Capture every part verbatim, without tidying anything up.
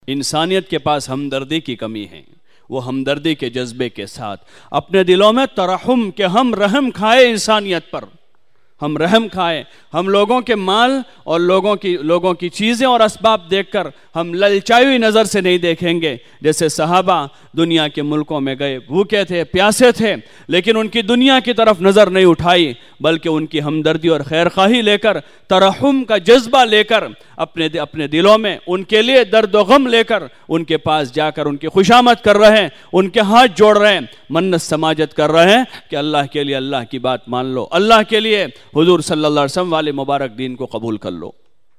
इंसानियत के पास हमदर्दी की कमी है। वो हमदर्दी के जज्बे के साथ अपने दिलों में तरहम के हम रहम खाए इंसानियत पर, हम रहम खाए, हम लोगों के माल और लोगों की लोगों की चीज़ें और असबाब देखकर हम ललचाई हुई नज़र से नहीं देखेंगे। जैसे सहाबा दुनिया के मुल्कों में गए, भूखे थे, प्यासे थे, लेकिन उनकी दुनिया की तरफ नज़र नहीं उठाई, बल्कि उनकी हमदर्दी और खैरखाही लेकर, तरहम का जज्बा लेकर, अपने अपने दिलों में उनके लिए दर्द व गम लेकर उनके पास जाकर उनकी खुशामद कर रहे हैं, उनके हाथ जोड़ रहे हैं, मन्नत समाजत कर रहे हैं कि अल्लाह के लिए अल्लाह की बात मान लो, अल्लाह के लिए हुजूर सल्लल्लाहु अलैहि वसल्लम वाले मुबारक दीन को कबूल कर लो।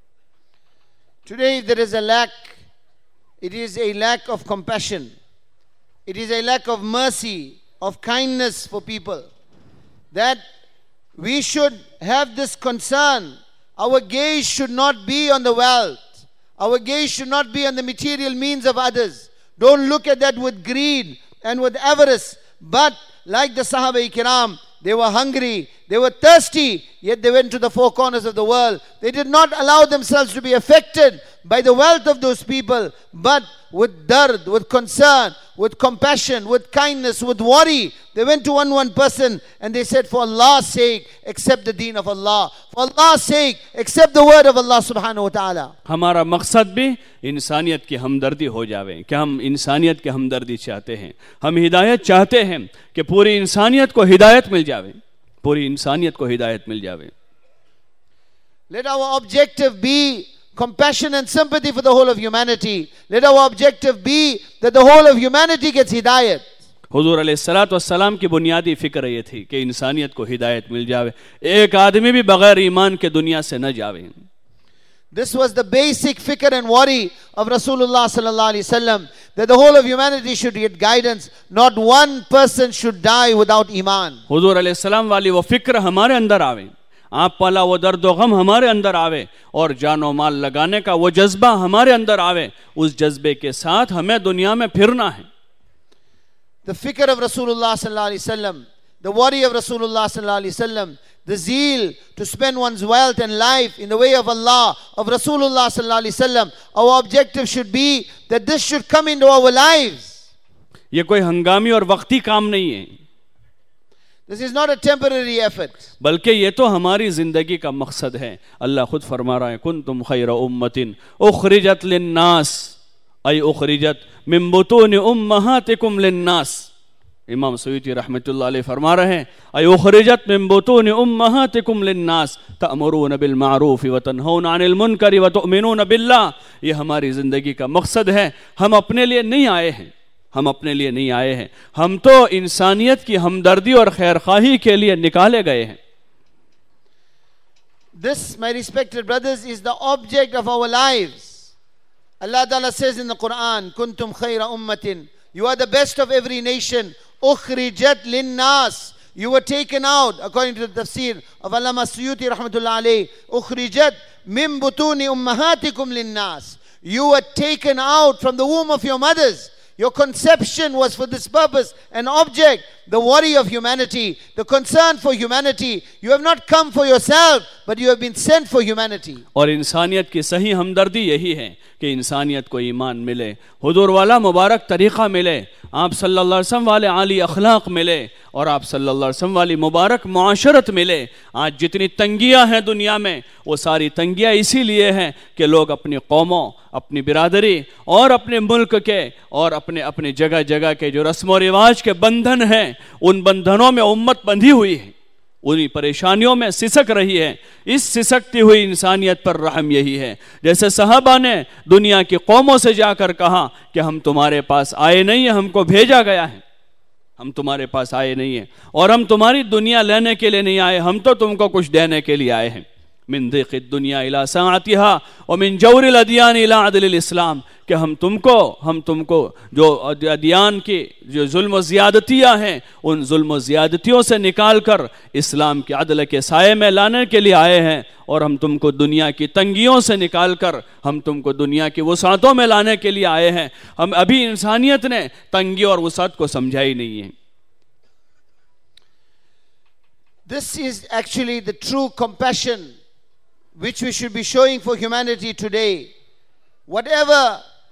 Today there is a lack, it is a lack of compassion, it is a lack of mercy, of kindness for people, that we should have this concern. Our gaze should not be on the wealth, our gaze should not be on the material means of others. Don't look at that with greed and with avarice, but like the Sahaba Kiram, they were hungry, they were thirsty, yet they went to the four corners of the world. They did not allow themselves to be affected by the wealth of those people, but with dard, with concern, with compassion, with kindness, with worry, they went to one one person and they said, for Allah's sake, accept the deen of Allah. For Allah's sake, accept the word of Allah subhanahu wa ta'ala. हमारा मकसद भी इंसानियत की हमदर्दी हो जावे। क्या हम इंसानियत की हमदर्दी चाहते हैं? हम हिदायत चाहते हैं कि पूरी इंसानियत को हिदायत मिल जावे, पूरी इंसानियत को हिदायत मिल जावे। Let our objective be compassion and sympathy for the whole of humanity. Let our objective be that the whole of humanity gets hidayat. हुजूर अलैहिस्सलातु वस्सलाम की बुनियादी फिक्र ये थी कि इंसानियत को हिदायत मिल जावे, एक आदमी भी बगैर ईमान के दुनिया से न जावे। This was the basic fikr and worry of Rasulullah sallallahu alaihi wasallam, that the whole of humanity should get guidance, not one person should die without iman. हुजूर अलैहिस्सलाम वाली वो फिक्र हमारे अंदर आवे, आप वाला वो दर्द व गम हमारे अंदर आवे, और जानो माल लगाने का वो जज्बा हमारे अंदर आवे। उस जज्बे के साथ हमें दुनिया में फिरना है। The fikr of Rasulullah sallallahu alaihi wasallam, the worry of Rasulullah sallallahu alaihi wasallam, the zeal to spend one's wealth and life in the way of Allah, of Rasulullah sallallahu alaihi wasallam, our objective should be that this should come into our lives. ये कोई हंगामी और वक्ती काम नहीं है, This is not a temporary effort. बल्कि ये तो हमारी जिंदगी का मकसद है। अल्लाह खुद फरमा रहा है, कुंतुम खैरा उम्मतिन उखरिजत लिन्नास, अय उखरिजत मिन बुतून उम्महातिकुम लिन्नास। इमाम सुयूती रहमतुल्लाह अलैह फरमा रहे हैं, अय उखरिजत मिन बुतून उम्महातिकुम लिन्नास तअमुरून बिल मारूफ व तनहौना अनिल मुनकर व तुमिनून बिल्लाह। ये हमारी जिंदगी का मकसद है। हम अपने लिए नहीं आए हैं, हम अपने लिए नहीं आए हैं, हम तो इंसानियत की हमदर्दी और खैरखाही के लिए निकाले गए हैं। This, my respected brothers, is the object of our lives. Allah Ta'ala says in the Quran, Kuntum khayra ummatin, you are the best of every nation. Ukhrijat linnas, you were taken out, according to the tafsir of Allama Suyuti rahmatullah alayh, Ukhrijat min butuni ummahatikum linnas, you were taken out from the womb of your mothers. Your conception was for this purpose, an object, the worry of humanity, the concern for humanity. You have not come for yourself, but you have been sent for humanity. और इंसानियत की सही हमदर्दी यही है कि इंसानियत को ईमान मिले, हुजूर वाला मुबारक तरीक़ा मिले, आप सल्लल्लाहु अलैहि वसल्लम वाले आली अखलाक मिले, और आप सल्लल्लाहु अलैहि वसल्लम वाली मुबारक मुआशरत मिले। आज जितनी तंगियां हैं दुनिया में, वो सारी तंगियां इसीलिए हैं कि लोग अपनी कौमों, अपनी बिरादरी और अपने मुल्क के और अपने अपने जगह जगह के जो रस्म व रिवाज के बंधन हैं, उन बंधनों में उम्मत बंधी हुई है, उन्हीं परेशानियों में सिसक रही है। इस सिसकती हुई इंसानियत पर रहम यही है। जैसे सहाबा ने दुनिया की कौमों से जाकर कहा कि हम तुम्हारे पास आए नहीं है, हमको भेजा गया है, हम तुम्हारे पास आए नहीं है, और हम तुम्हारी दुनिया लेने के लिए नहीं आए, हम तो तुमको कुछ देने के लिए आए हैं। मिन दिक़िद दुनिया इला साअतिहा व मिन जौरिल अदियान इला अदलिल इस्लाम, कि हम तुमको हम तुमको जो अदियान की जो जुल्म ज़ियादतियाँ हैं, उन जुल्म ज़ियादतियों से निकाल कर इस्लाम के अदल के साये में लाने के लिए आए हैं, और हम तुमको दुनिया की तंगियों से निकाल कर हम तुमको दुनिया की वसातों में लाने के लिए आए हैं। हम अभी इंसानियत ने तंगी और वसात को समझा ही नहीं है। This is actually the true compassion which we should be showing for humanity today. Whatever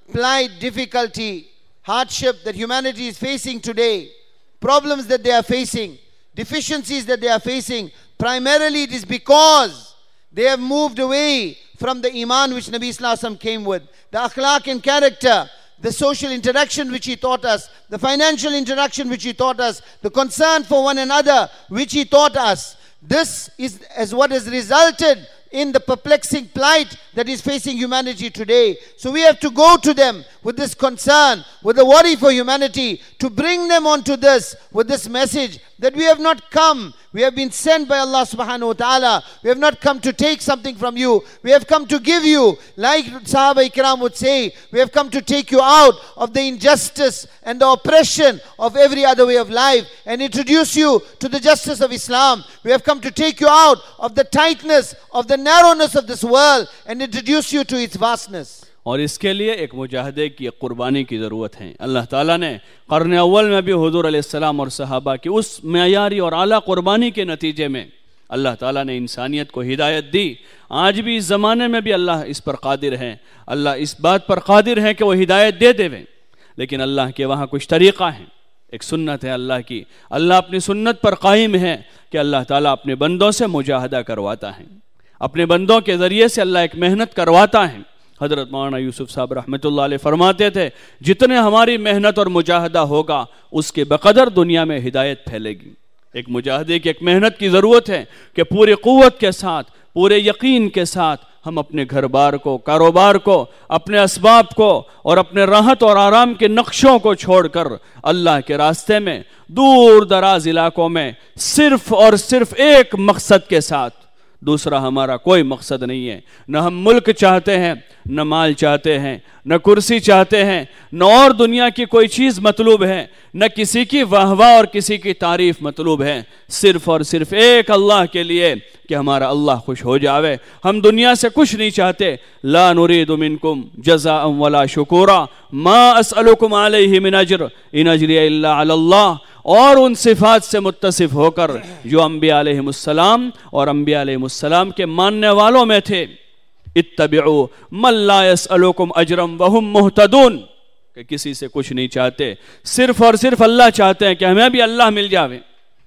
plight, difficulty, hardship that humanity is facing today, problems that they are facing, deficiencies that they are facing, primarily it is because they have moved away from the iman which Nabi Sallallahu Alaihi Wasallam came with, the akhlaq and character, the social interaction which he taught us, the financial interaction which he taught us, the concern for one another which he taught us. This is as what has resulted in the perplexing plight that is facing humanity today. So we have to go to them with this concern, with the worry for humanity, to bring them onto this, with this message that we have not come. We have been sent by Allah subhanahu wa ta'ala. We have not come to take something from you. We have come to give you. Like Sahaba Ikram would say, we have come to take you out of the injustice and the oppression of every other way of life and introduce you to the justice of Islam. We have come to take you out of the tightness, of the narrowness of this world and introduce you to its vastness. और इसके लिए एक मुजाहिदे की कुर्बानी की ज़रूरत है। अल्लाह ताला ने क़र्न अव्वल में भी हुज़ूर अलैहिस्सलाम और सहाबा की उस मयारी और आला कुर्बानी के नतीजे में अल्लाह ताला ने इंसानियत को हिदायत दी। आज भी इस ज़माने में भी अल्लाह इस पर क़ादिर है, अल्लाह इस बात पर क़ादिर है कि वो हिदायत दे देवे, लेकिन अल्लाह के वहाँ कुछ तरीक़ा है, एक सुन्नत है अल्लाह की। अल्लाह अपनी सुन्नत पर कायम है कि अल्लाह ताला अपने बंदों से मुजाहदा करवाता है, अपने बंदों के ज़रिए से अल्लाह एक मेहनत करवाता है। हज़रत मौलाना यूसुफ साहब रहमतुल्लाह अलैह फरमाते थे, जितने हमारी मेहनत और मुजाहदा होगा उसके बकदर दुनिया में हिदायत फैलेगी। एक मुजाहदे की एक मेहनत की ज़रूरत है कि पूरी क़ुव्वत के साथ, पूरे यकीन के साथ हम अपने घर बार को, कारोबार को, अपने असबाब को और अपने राहत और आराम के नक्शों को छोड़कर अल्लाह के रास्ते में दूर दराज इलाकों में सिर्फ और सिर्फ एक मकसद के साथ, दूसरा हमारा कोई मकसद नहीं है। न हम मुल्क चाहते हैं, न माल चाहते हैं, न कुर्सी चाहते हैं, न और दुनिया की कोई चीज़ मतलूब है, न किसी की वाहवाह और किसी की तारीफ मतलूब है। सिर्फ और सिर्फ एक अल्लाह के लिए कि हमारा अल्लाह खुश हो जावे। हम दुनिया से कुछ नहीं चाहते। ला नुरीदु मिनकुम जज़ाअन वला शुकूरा मा असअलुकुम अलैहि मिन अज्र इन अज्रिया इल्ला अल्लाह। और उन सिफात से मुत्तसिफ होकर जो अंबिया अलैहिमुस्सलाम और अंबिया अलैहिमुस्सलाम के मानने वालों में थे, इत्तबिउ मन ला यसअलुकुम अजरम वहुम मुहतदून, कि किसी से कुछ नहीं चाहते, सिर्फ और सिर्फ अल्लाह चाहते हैं कि हमें भी अल्लाह मिल जावे।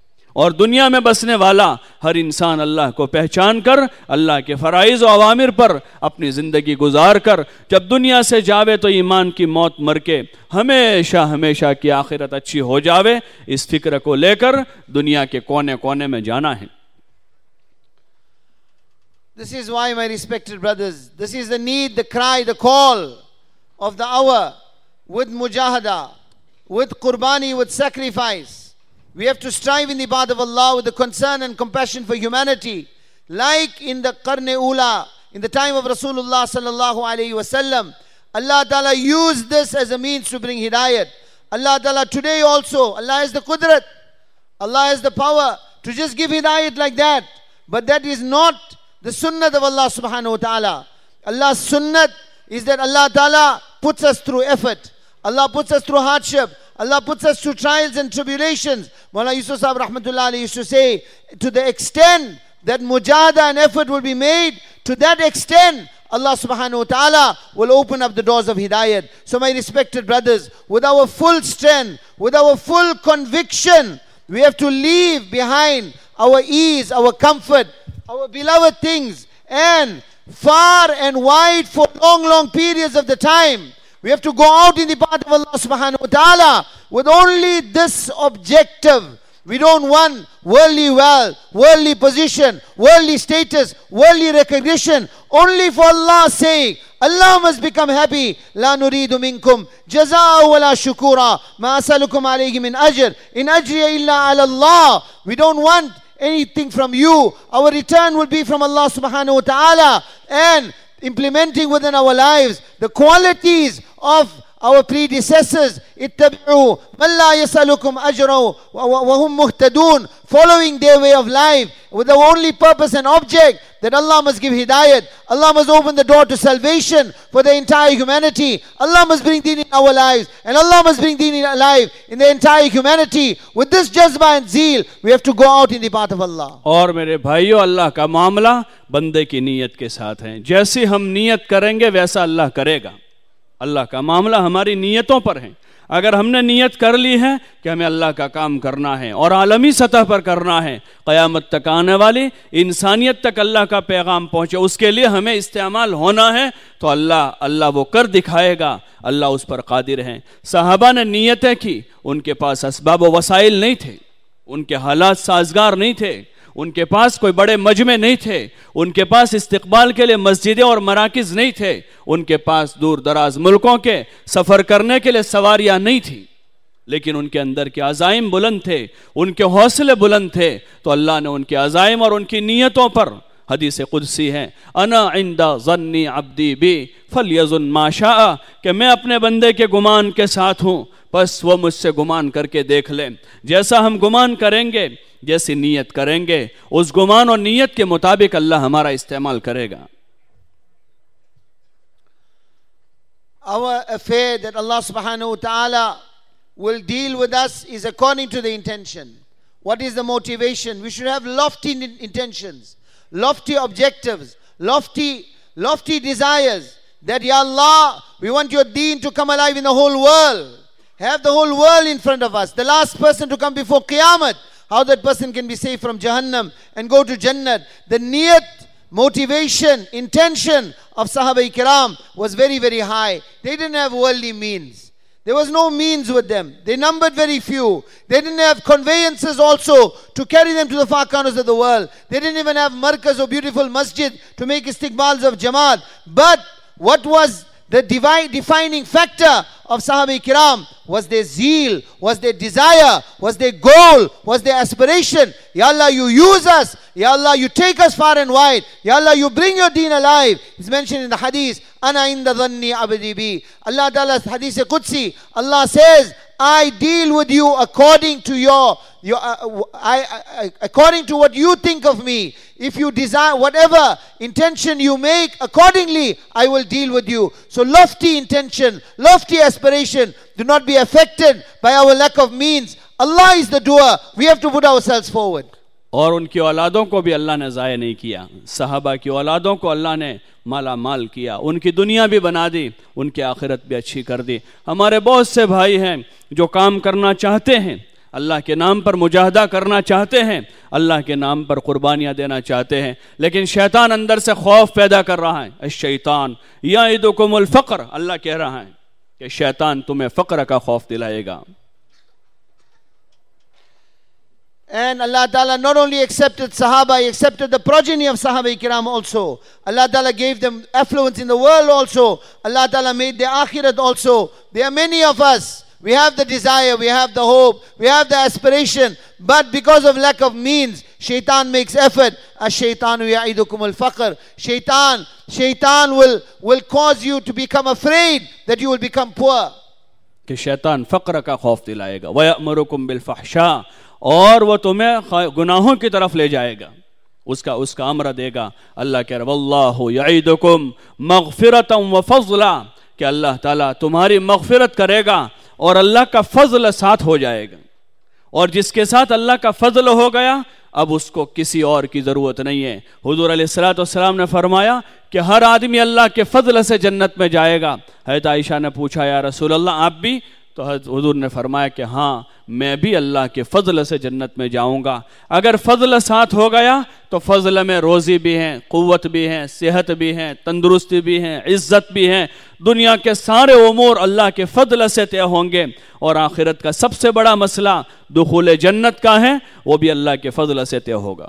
और दुनिया में बसने वाला हर इंसान अल्लाह को पहचान कर, अल्लाह के फ़राइज़ और अवामिर पर अपनी ज़िंदगी गुजार कर जब दुनिया से जावे तो ईमान की मौत मर के हमेशा हमेशा की आखिरत अच्छी हो जावे, इस फिक्र को लेकर दुनिया के कोने कोने में जाना है। This is why, my respected brothers, this is the need, the cry, the call of the hour, with mujahada, with qurbani, with sacrifice. We have to strive in the path of Allah with the concern and compassion for humanity. Like in the Qarn-e Ula, in the time of Rasulullah sallallahu alayhi wasallam, Allah Ta'ala used this as a means to bring hidayat. Allah Ta'ala today also, Allah has the qudrat, Allah has the power to just give hidayat like that. But that is not the sunnat of Allah subhanahu wa ta'ala. Allah's sunnat is that Allah Ta'ala puts us through effort. Allah puts us through hardship. Allah puts us through trials and tribulations. Mawlana Yusuf Sahib rahmatullah alayhi used to say, to the extent that mujahada and effort will be made, to that extent Allah subhanahu wa ta'ala will open up the doors of hidayat. So my respected brothers, with our full strength, with our full conviction, we have to leave behind our ease, our comfort, our beloved things, and far and wide for long, long periods of the time, we have to go out in the path of Allah subhanahu wa ta'ala with only this objective. We don't want worldly wealth, worldly position, worldly status, worldly recognition. Only for Allah's sake. Allah must become happy. La nuridu minkum jazaa wa la shukura ma asalukum alayhi min ajr in ajriya illa ala Allah. We don't want anything from you. Our return will be from Allah subhanahu wa ta'ala. And implementing within our lives the qualities of our predecessors, ittabi'u man la yasalukum ajra wa hum muhtadun, following their way of life with the only purpose and object that Allah must give hidayat. Allah must open the door to salvation for the entire humanity. Allah must bring deen in our lives, and Allah must bring deen in alive in the entire humanity. With this jazba and zeal, we have to go out in the path of Allah. और मेरे भाइयों, अल्लाह का मामला बंदे की नीयत के साथ है। जैसी हम नीयत करेंगे वैसा अल्लाह करेगा। अल्लाह का मामला हमारी नीयतों पर है। अगर हमने नीयत कर ली है कि हमें अल्लाह का काम करना है और आलमी सतह पर करना है, क़यामत तक आने वाली इंसानियत तक अल्लाह का पैगाम पहुँचे, उसके लिए हमें इस्तेमाल होना है, तो अल्लाह अल्लाह वो कर दिखाएगा। अल्लाह उस पर कादिर हैं। सहाबा ने नीयतें की, उनके पास असबाब व वसाइल नहीं थे, उनके हालात साजगार नहीं थे, उनके पास कोई बड़े मजमे नहीं थे, उनके पास इस्तिकबाल के लिए मस्जिदें और मराकिज़ नहीं थे, उनके पास दूर दराज मुल्कों के सफ़र करने के लिए सवारियां नहीं थी, लेकिन उनके अंदर के अज़ाइम बुलंद थे, उनके हौसले बुलंद थे। तो अल्लाह ने उनके अज़ाइम और उनकी नीयतों पर, हदीस कुदसी है, अना इंदा ज़न्नी अब्दी बी फलयज़ुन मा शाअ, कि मैं अपने बंदे के गुमान के साथ हूँ, बस वो मुझसे गुमान करके देख ले। जैसा हम गुमान करेंगे, जैसी नीयत करेंगे, उस गुमान और नीयत के मुताबिक अल्लाह हमारा इस्तेमाल करेगा। Our affair that Allah subhanahu wa ta'ala will deal with us is according to the intention. What is the motivation? We should have lofty intentions, lofty objectives, lofty, lofty desires. That, Ya Allah, we want your deen to come alive in the whole world. Have the whole world in front of us. The last person to come before Qiyamah, how that person can be saved from Jahannam and go to Jannah. The niyat, motivation, intention of Sahaba Kiram was very, very high. They didn't have worldly means. There was no means with them. They numbered very few. They didn't have conveyances also to carry them to the far corners of the world. They didn't even have markaz or beautiful masjid to make istiqbals of Jamaat. But what was the defining factor of Sahaba Kiram was their zeal, was their desire, was their goal, was their aspiration. Ya Allah, you use us. Ya Allah, you take us far and wide. Ya Allah, you bring your deen alive. It's mentioned in the hadith, Ana inda dhanni abdi bi. Allah Ta'ala's hadith Qudsi, Allah says, I deal with you according to your, your uh, I, I, according to what you think of me. If you desire whatever intention you make, accordingly I will deal with you. So lofty intention, lofty aspiration, do not be affected by our lack of means. Allah is the doer. We have to put ourselves forward. और उनकी औलादों को भी अल्लाह ने ज़ाया नहीं किया। सहाबा की औलादों को अल्लाह ने माला माल किया, उनकी दुनिया भी बना दी, उनकी आखिरत भी अच्छी कर दी। हमारे बहुत से भाई हैं जो काम करना चाहते हैं, अल्लाह के नाम पर मुजाहदा करना चाहते हैं, अल्लाह के नाम पर कुर्बानियाँ देना चाहते हैं, लेकिन शैतान अंदर से खौफ पैदा कर रहा है। अश-शैतान याइदुकुमुल फ़क़्र, अल्लाह कह रहा है कि शैतान तुम्हें फ़क़्र का खौफ दिलाएगा। And Allah Ta'ala not only accepted Sahaba, He accepted the progeny of Sahaba Kiram also. Allah Ta'ala gave them affluence in the world also. Allah Ta'ala made their akhirat also. There are many of us. We have the desire, we have the hope, we have the aspiration. But because of lack of means, Shaitan makes effort. Ash-shaytanu ya'idukumul faqr. Shaitan, Shaitan will, will cause you to become afraid that you will become poor. कि शैतान फ़क़्र का खौफ दिलाएगा। वयअमुरुकुम बिल-फ़हशा, और वो तुम्हें गुनाहों की तरफ ले जाएगा, उसका उसका अमर देगा। अल्लाह कह रहा वल्लाहु यईदुकुम मग़फ़िरतम व फ़ज़ला, कि अल्लाह ताला तुम्हारी मग़फ़िरत करेगा और अल्लाह का फ़ज़ल साथ हो जाएगा। और जिसके साथ अल्लाह का फ़ज़ल हो गया, अब उसको किसी और की ज़रूरत नहीं है। हुज़ूर अलैहिस्सलातु वस्सलाम ने फरमाया कि हर आदमी अल्लाह के फ़ज़ल से जन्नत में जाएगा। हज़रत आयशा ने पूछा, या रसूल अल्लाह आप भी? तो हुज़ूर ने फरमाया कि हाँ, मैं भी अल्लाह के फ़ज़ल से जन्नत में जाऊंगा। अगर फ़ज़ल साथ हो गया तो फ़ज़ल में रोज़ी भी है, क़ुव्वत भी है, सेहत भी है, तंदुरुस्ती भी है, इज़्ज़त भी है। दुनिया के सारे उमूर अल्लाह के फ़ज़ल से तय होंगे। और आखिरत का सबसे बड़ा मसला दुखूल जन्नत का है, वो भी अल्लाह के फ़ज़ल से तय होगा।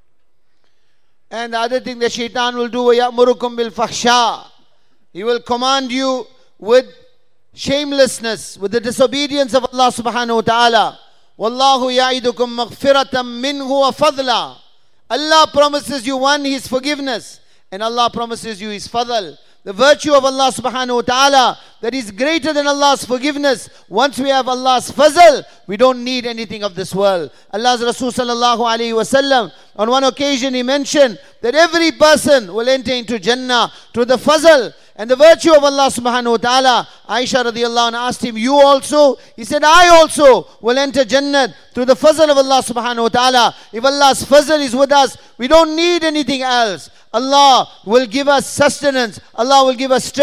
And the other thing that Shaitan will do, وَيَأْمُرُكُمْ بِالْفَحْشَاءِ, he will command you with shamelessness, with the disobedience of Allah subhanahu wa ta'ala. Wallahu ya'idukum maghfiratan minhu wa fadla. Allah promises you, one, His forgiveness, and Allah promises you His fadl. The virtue of Allah subhanahu wa ta'ala that is greater than Allah's forgiveness. Once we have Allah's fazl, we don't need anything of this world. Allah's Rasul sallallahu alayhi wa sallam, on one occasion he mentioned that every person will enter into Jannah through the fazl and the virtue of Allah subhanahu wa ta'ala. Aisha radiallahu anha asked him, you also? He said, I also will enter Jannah through the fazl of Allah subhanahu wa ta'ala. If Allah's fazl is with us, we don't need anything else. Allah will give us sustenance. Allah will give us strength.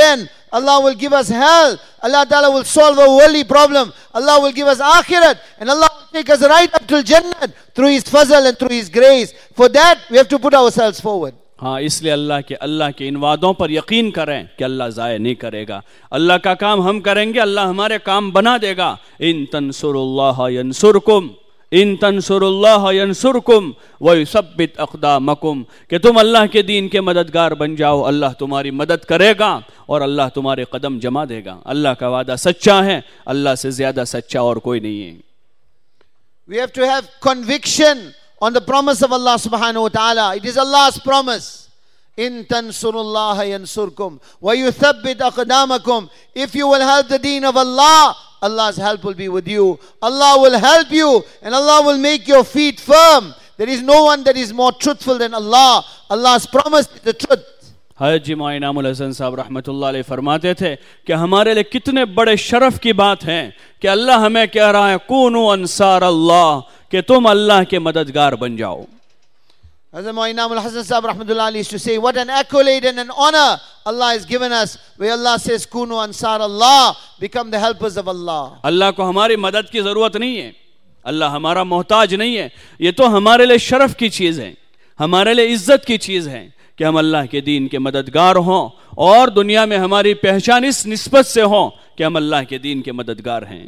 Allah will give us health, Allah Ta'ala will solve a worldly problem, Allah will give us akhirat, and Allah will take us right up till Jannat through His fazl and through His grace. For that, we have to put ourselves forward. हाँ, इसलिए अल्लाह के अल्लाह के इन वादों पर यकीन करें कि अल्लाह ज़ाया नहीं करेगा। अल्लाह का काम हम करेंगे, अल्लाह हमारे काम बना देगा। इन तंसुरुल्लाह यंसुरकुम इन तंसुरुल्लाह यंसुरकुम व युसब्बित अक़दामकुम, कि तुम अल्लाह के दीन के मददगार बन जाओ, अल्लाह तुम्हारी मदद करेगा और अल्लाह तुम्हारे कदम जमा देगा। अल्लाह का वादा सच्चा है, अल्लाह से ज़्यादा सच्चा और कोई नहीं है। We have to have conviction on the promise of Allah subhanahu wa ta'ala. It is Allah's promise. In tansurullaha yansurkum wa yuthabbit aqdamakum. If you will help the deen of Allah, Allah's help will be with you. Allah will help you and Allah will make your feet firm. There is no one that is more truthful than Allah. Allah's promise is the truth. हज़रत जी मौलाना इनामुल हसन साहब रहमतुल्लाह अलैह फरमाते थे कि हमारे लिए कितने बड़े शरफ की बात है कि अल्लाह हमें कह रहा है कूनू अंसार अल्लाह, कि तुम अल्लाह के मददगार बन जाओ। Hazrat Mawlana Inamul Hasan Sahab rahmatullah alayhi used to say, what an accolade and an honor Allah has given us, where Allah says, Kunu ansar Allah, become the helpers of Allah. अल्लाह को हमारी मदद की ज़रूरत नहीं है, अल्लाह हमारा मोहताज नहीं है। ये तो हमारे लिए शरफ की चीज़ है, हमारे लिए इज्जत की चीज़ है कि हम अल्लाह के दीन के मददगार हों और दुनिया में हमारी पहचान इस निस्बत से हो कि हम अल्लाह के दीन के मददगार हैं।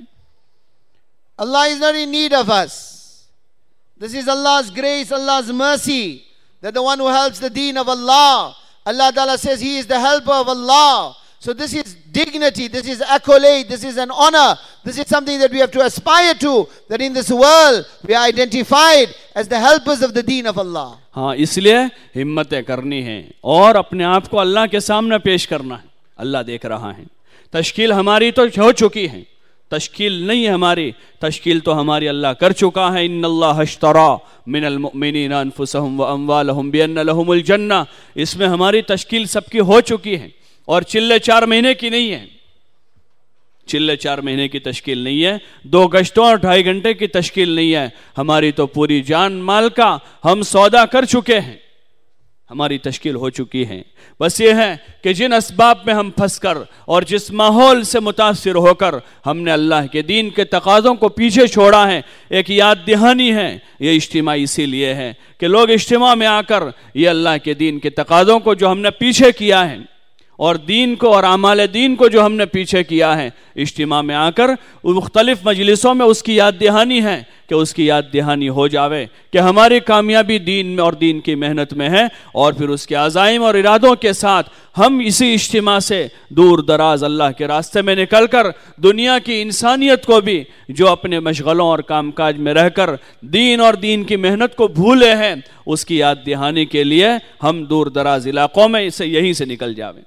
Allah is not in need of us. This is Allah's grace, Allah's mercy, that the one who helps the deen of Allah, Allah Ta'ala says He is the helper of Allah. So this is dignity, this is accolade, this is an honor, this is something that we have to aspire to, that in this world we are identified as the helpers of the deen of Allah. हाँ, इसलिए हिम्मतें करनी है और अपने आप को अल्लाह के सामने पेश करना है। अल्लाह देख रहा है। तश्कील हमारी तो हो चुकी है, तश्कील नहीं है हमारी, तश्कील तो हमारी अल्लाह कर चुका है। इन्नल्लाह अश्तरा मिनल मुमिनीना अनफुसहुम व अम्वालहुम बिअन्न लहुमुल जन्नह, इसमें हमारी तश्कील सबकी हो चुकी है और चिल्ले चार महीने की नहीं है, चिल्ले चार महीने की तश्कील नहीं है, दो गश्तों और ढाई घंटे की तश्कील नहीं है। हमारी तो पूरी जान माल का हम सौदा कर चुके हैं, हमारी तश्कील हो चुकी है। बस ये है कि जिन असबाब में हम फंसकर और जिस माहौल से मुतासिर होकर हमने अल्लाह के दीन के तकाज़ों को पीछे छोड़ा है, एक याद दहानी है। ये इज्तिमा इसीलिए है कि लोग इज्तिमा में आकर ये अल्लाह के दीन के तकाज़ों को जो हमने पीछे किया है और दीन को और आमाल दीन को जो हमने पीछे किया है, इज्तिमा में आकर मुख्तलिफ मजलिसों में उसकी याद दहानी है कि उसकी याद दहानी हो जावे कि हमारी कामयाबी दीन में और दीन की मेहनत में है, और फिर उसके अज़ाइम और इरादों के साथ हम इसी इज्तिमा से दूर दराज अल्लाह के रास्ते में निकल कर दुनिया की इंसानियत को भी जो अपने मशगलों और कामकाज में रहकर दीन और दीन की मेहनत को भूले हैं, उसकी याद दहानी के लिए हम दूर दराज इलाकों में इसे यहीं से निकल जावें।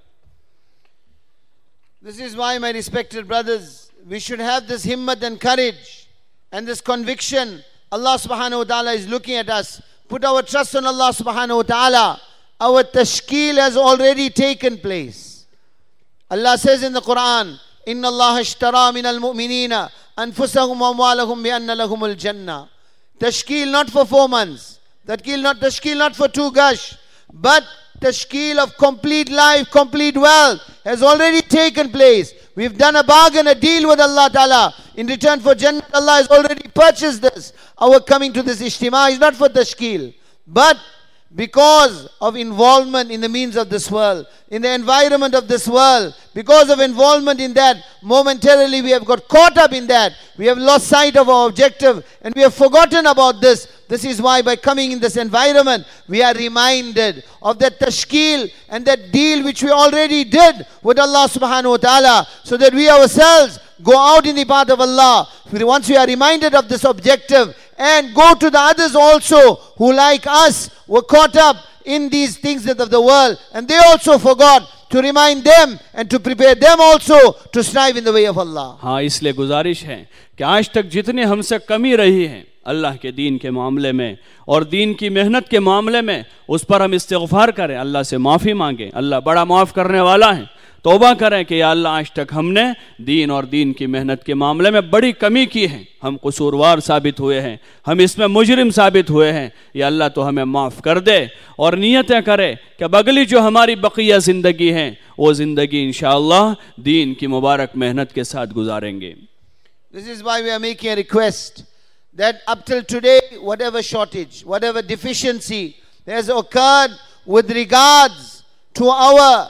This is why, my respected brothers, we should have this himmat and courage and this conviction. Allah subhanahu wa ta'ala is looking at us. Put our trust on Allah subhanahu wa ta'ala. Our tashkeel has already taken place. Allah says in the Quran, Inna Allah ashtara min al-mu'minina anfusahum wa amwalahum bi anna lahumul jannah. Tashkeel not for four months. Tashkeel not, tashkeel not for two gush. But tashkeel of complete life, complete wealth has already taken place. We've done a bargain, a deal with Allah Ta'ala. In return for Jannah, Allah has already purchased this. Our coming to this ijtima is not for tashkeel, but because of involvement in the means of this world, in the environment of this world, because of involvement in that, momentarily we have got caught up in that. We have lost sight of our objective and we have forgotten about this. This is why by coming in this environment, we are reminded of that tashkeel and that deal which we already did with Allah subhanahu wa ta'ala, so that we ourselves go out in the path of Allah. Once we are reminded of this objective, and go to the others also who like us were caught up in these things of the world, and they also forgot, to remind them and to prepare them also to strive in the way of Allah. हाँ, इसलिए गुजारिश है कि आज तक जितनी हमसे कमी रही है अल्लाह के दीन के मामले में और दीन की मेहनत के मामले में, उस पर हम इस्तिग़फ़ार करें, अल्लाह से माफ़ी मांगें। अल्लाह बड़ा माफ़ करने वाला है। तौबा करें कि या अल्लाह आज तक हमने दीन और दीन की मेहनत के मामले में बड़ी कमी की है, हम कसूरवार साबित हुए हैं, हम इसमें मुजरिम साबित हुए हैं, या अल्लाह तो हमें माफ़ कर दे। और नियतें करें कि अगली जो हमारी बकिया ज़िंदगी है वो ज़िंदगी इंशाअल्लाह दीन की मुबारक मेहनत के साथ गुजारेंगे। This is why we are making a request that up till today, whatever shortage, whatever deficiency has occurred with regards to our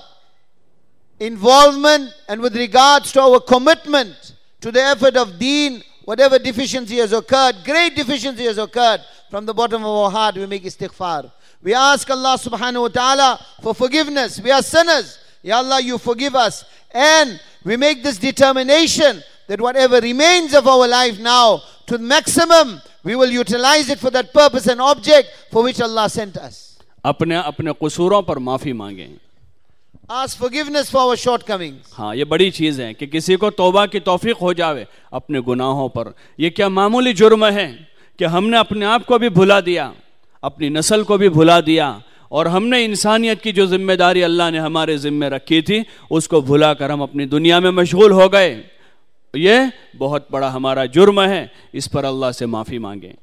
involvement and with regards to our commitment to the effort of deen, whatever deficiency has occurred, great deficiency has occurred, from the bottom of our heart we make istighfar. We ask Allah subhanahu wa ta'ala for forgiveness. We are sinners. Ya Allah, you forgive us. And we make this determination that whatever remains of our life now, to the maximum, we will utilize it for that purpose and object for which Allah sent us. अपने अपने कसूरों पर माफ़ी मांगें। Ask forgiveness for our shortcomings. हाँ, ये बड़ी चीज़ है कि किसी को तौबा की तौफीक हो जावे अपने गुनाहों पर। ये क्या मामूली जुर्म है कि हमने अपने आप को भी भुला दिया, अपनी नस्ल को भी भुला दिया, और हमने इंसानियत की जो जिम्मेदारी अल्लाह ने हमारे ज़िम्मे रखी थी उसको भुला कर हम अपनी दुनिया में मशगूल हो गए। ये बहुत बड़ा हमारा जुर्म है, इस पर अल्लाह से माफ़ी मांगें।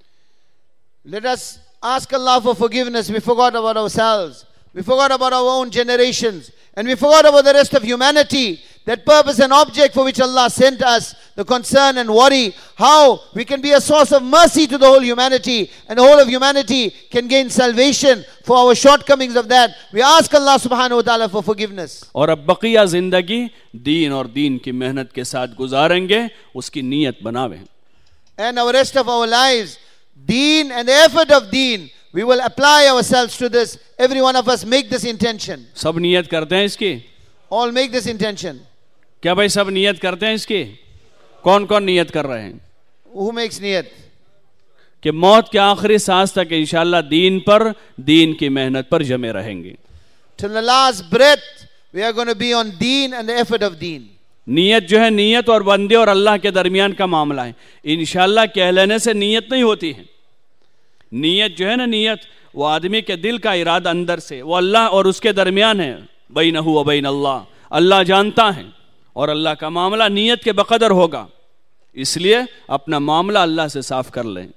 Let us ask Allah for forgiveness. We forgot about ourselves. We forgot about our own generations. And we forgot about the rest of humanity. That purpose and object for which Allah sent us. The concern and worry. How we can be a source of mercy to the whole humanity. And the whole of humanity can gain salvation for our shortcomings of that. We ask Allah subhanahu wa ta'ala for forgiveness. और अब बकिया ज़िंदगी दीन और दीन की मेहनत के साथ गुजारेंगे, उसकी नीयत बनावें। And our rest of our lives, deen and the effort of deen, we will apply ourselves to this. Every one of us make this intention. सब नियत करते हैं इसकी? All make this intention. क्या भाई सब नियत करते हैं इसकी? कौन कौन नियत कर रहे हैं? Who makes niyat? कि मौत के आखिरी सांस तक इंशाअल्लाह दीन पर, दीन की मेहनत पर जमे रहेंगे। Till the last breath, we are going to be on deen and the effort of deen. नीयत जो है, नीयत और बंदे और अल्लाह के दरमियान का मामला है। इंशाअल्लाह कह लेने से नीयत नहीं होती है। नीयत जो है ना, नीयत वो आदमी के दिल का इरादा अंदर से, वो अल्लाह और उसके दरमियान है। बैनहु व बैन अल्लाह, अल्लाह जानता है और अल्लाह का मामला नीयत के बकदर होगा। इसलिए अपना मामला अल्लाह से साफ कर लें।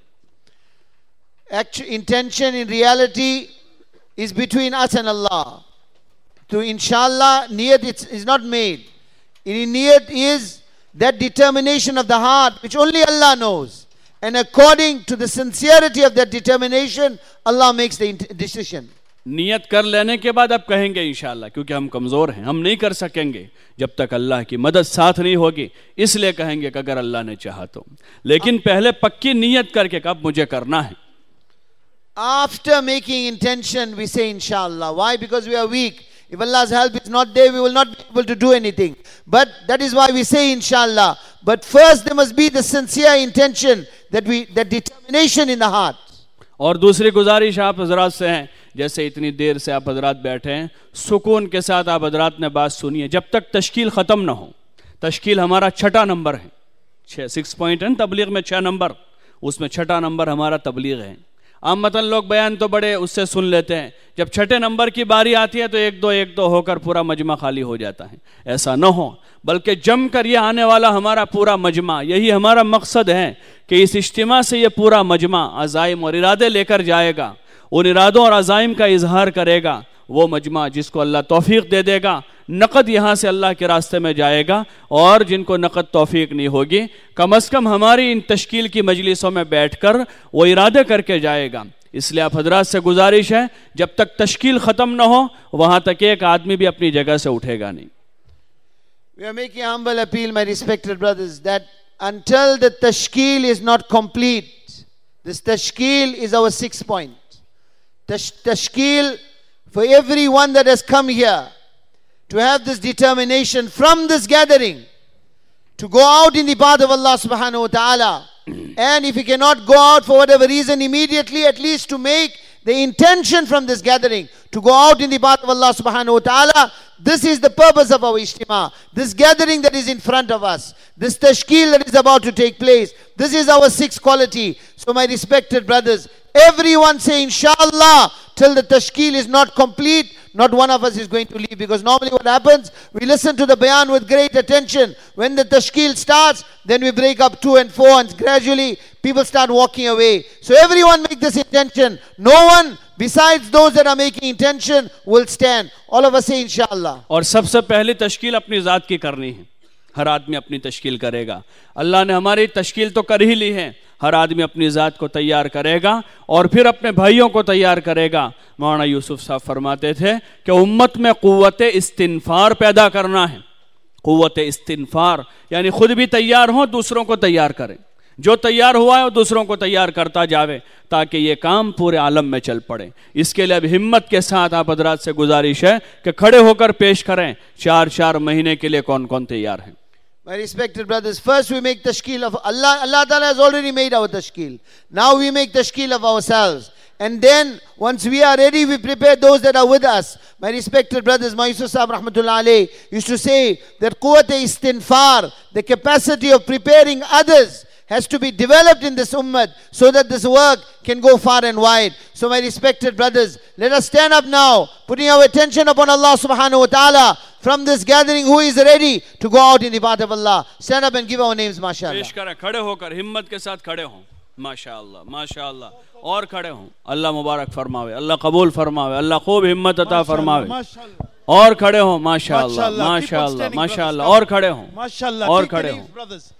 Actual intention in reality is between us and Allah. To inshallah, niyat is not made. In niyat is that determination of the heart which only Allah knows. And according to the sincerity of that determination, Allah makes the decision. नियत कर लेने के बाद अब कहेंगे इंशाअल्लाह, क्योंकि हम कमज़ोर हैं, हम नहीं कर सकेंगे जब तक अल्लाह की मदद साथ नहीं होगी। इसलिए कहेंगे कि अगर अल्लाह ने चाहा तो। लेकिन पहले पक्की नियत करके कब मुझे करना है। After making intention, we say inshallah. Why? Because we are weak. If Allah's help is not there, we will not be able to do anything. But that is why we say inshallah. But first there must be the sincere intention, that we, that determination in the heart. और दूसरी गुजारिश आप हजरात से है, जैसे इतनी देर से आप हजरात बैठे हैं, सुकून के साथ आप हजरात ने बात सुनिए। जब तक तश्कील ख़त्म ना हो, तश्कील हमारा छठा नंबर है, छः सिक्स पॉइंट है तबलीग में, छः नंबर, उसमें छठा नंबर हमारा तबलीग है। आमतन लोग बयान तो बड़े उससे सुन लेते हैं, जब छठे नंबर की बारी आती है तो एक दो एक दो होकर पूरा मजमा खाली हो जाता है। ऐसा न हो, बल्कि जम कर ये आने वाला हमारा पूरा मजमा, यही हमारा मकसद है कि इस इज्तिमा से ये पूरा मजमा अज़ाइम और इरादे लेकर जाएगा, उन इरादों और अज़ाइम का इजहार करेगा। वो मजमा जिसको अल्लाह तौफीक दे देगा, नक़द यहाँ से अल्लाह के रास्ते में जाएगा, और जिनको नक़द तौफीक नहीं होगी, कम अज़ कम हमारी इन तश्कील की मजलिसों में बैठकर वो इरादे करके जाएगा। इसलिए आप हजरात से गुजारिश है, जब तक तश्कील ख़त्म ना हो वहाँ तक एक आदमी भी अपनी जगह से उठेगा नहीं। We are making a humble appeal, my respected brothers, that until the tashkil is not complete, this tashkil is our sixth point. Tash- tashkil for everyone that has come here, to have this determination from this gathering, to go out in the path of Allah subhanahu wa ta'ala. And if you cannot go out for whatever reason immediately, at least to make the intention from this gathering, to go out in the path of Allah subhanahu wa ta'ala. This is the purpose of our ijtima. This gathering that is in front of us, this tashkil that is about to take place, this is our sixth quality. So my respected brothers, everyone say inshallah till the tashkil is not complete, not one of us is going to leave. Because normally what happens, we listen to the bayan with great attention. When the tashkil starts, then we break up two and four, and gradually people start walking away. So everyone make this intention. No one besides those that are making intention will stand. All of us say inshallah. और सबसे पहले तश्कील अपनी ज़ात की करनी है. हर आदमी अपनी तश्कील करेगा. अल्लाह ने हमारी तश्कील तो कर ही ली है. हर आदमी अपनी ज़ात को तैयार करेगा और फिर अपने भाइयों को तैयार करेगा. मौलाना यूसुफ साहब फरमाते थे कि उम्मत में क़ुव्वत इस्तिग़फ़ार पैदा करना है. क़ुव्वत इस्तिग़फ़ार यानी खुद भी तैयार हो, दूसरों को तैयार करें. जो तैयार हुआ है वो दूसरों को तैयार करता जावे ताकि ये काम पूरे आलम में चल पड़े. इसके लिए अब हिम्मत के साथ आप हज़रात से गुजारिश है कि खड़े होकर पेश करें चार चार महीने के लिए कौन कौन तैयार हैं. My respected brothers, first we make tashkil of Allah. Allah Ta'ala has already made our tashkil. Now we make tashkil of ourselves. And then once we are ready, we prepare those that are with us. My respected brothers, Ma Yusuf Sahib Rahmatullah Alayh used to say that quwwat istinfar, the capacity of preparing others, has to be developed in this ummah so that this work can go far and wide. So my respected brothers, let us stand up now, putting our attention upon Allah subhanahu wa ta'ala. From this gathering, who is ready to go out in ibadah of Allah? Stand up and give our names, mashallah. पेश करें, खड़े होकर हिम्मत के साथ खड़े हों. माशाअल्लाह, माशाअल्लाह. और खड़े हों. अल्लाह मुबारक फरमावे, अल्लाह कबूल फरमावे, अल्लाह खूब हिम्मत अता फरमावे. और खड़े हों. माशाअल्लाह, माशाअल्लाह, माशाअल्लाह. और खड़े हों. और खड़े हों.